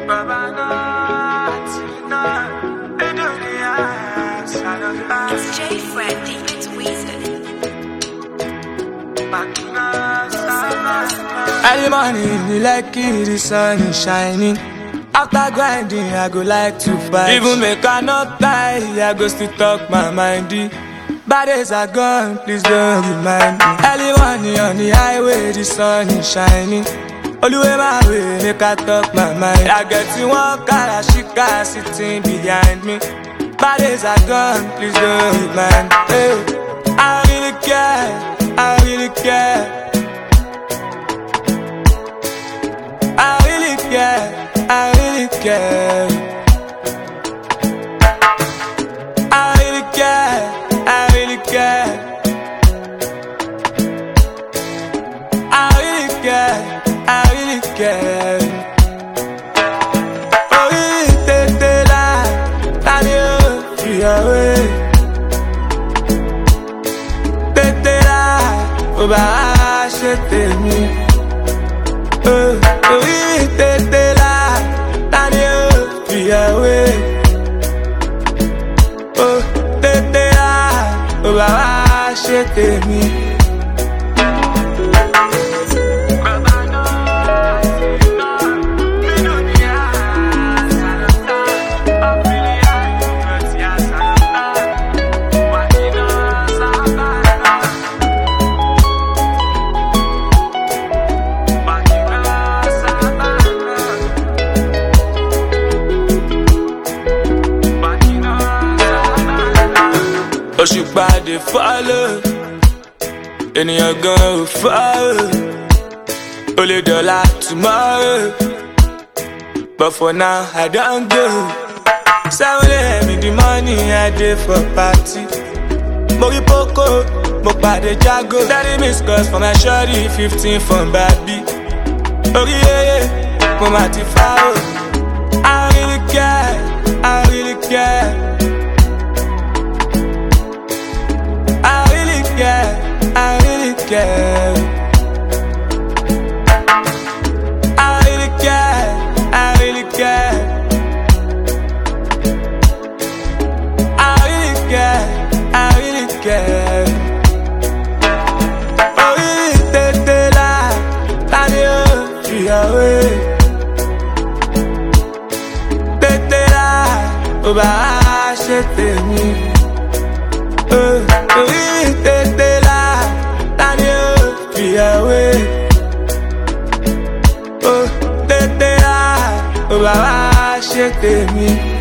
It's J Freddy, it's Weezer. Early morning, you like it, the sun is shining. After grinding, I go like to fight. Even make I not die, I go still talk my mindy. Bad days are gone, please don't remind me. Early morning on the highway, the sun is shining. All the way my way, make I talk my mind. I get you one car, she car sitting behind me. Bad days are gone, please don't remind me. Hey, I really care, I really care. I really care, I really care. I really care, I really care. I really care, I really care. Oh, really, take la you free away. Take la, oh, bah, acheter me. Oh, oui, t'étais là, t'as mieux fui away. Oh, t'étais là, oh, bah, acheter me. Òṣùpá dey follow, ènìyàn gan ò follow. O lè dọ̀la tomorrow, but for now I don go. 7 a.m. in the morning I dey for party. Mo rí Poco, mo pàdé Jago. 30 missed calls for my shorty, 15 from Babi. Orí yeye, mo máa ti fà ó. I really care, I really care. I really care. I really care. I really care. I really care. I really care. Oh, really, t'étais là, t'as mieux fui away. T'étais là, oh, bah, acheter me. Oh, oui, t'étais là. Away. Oh, t'étais là, oh, bah, acheter me.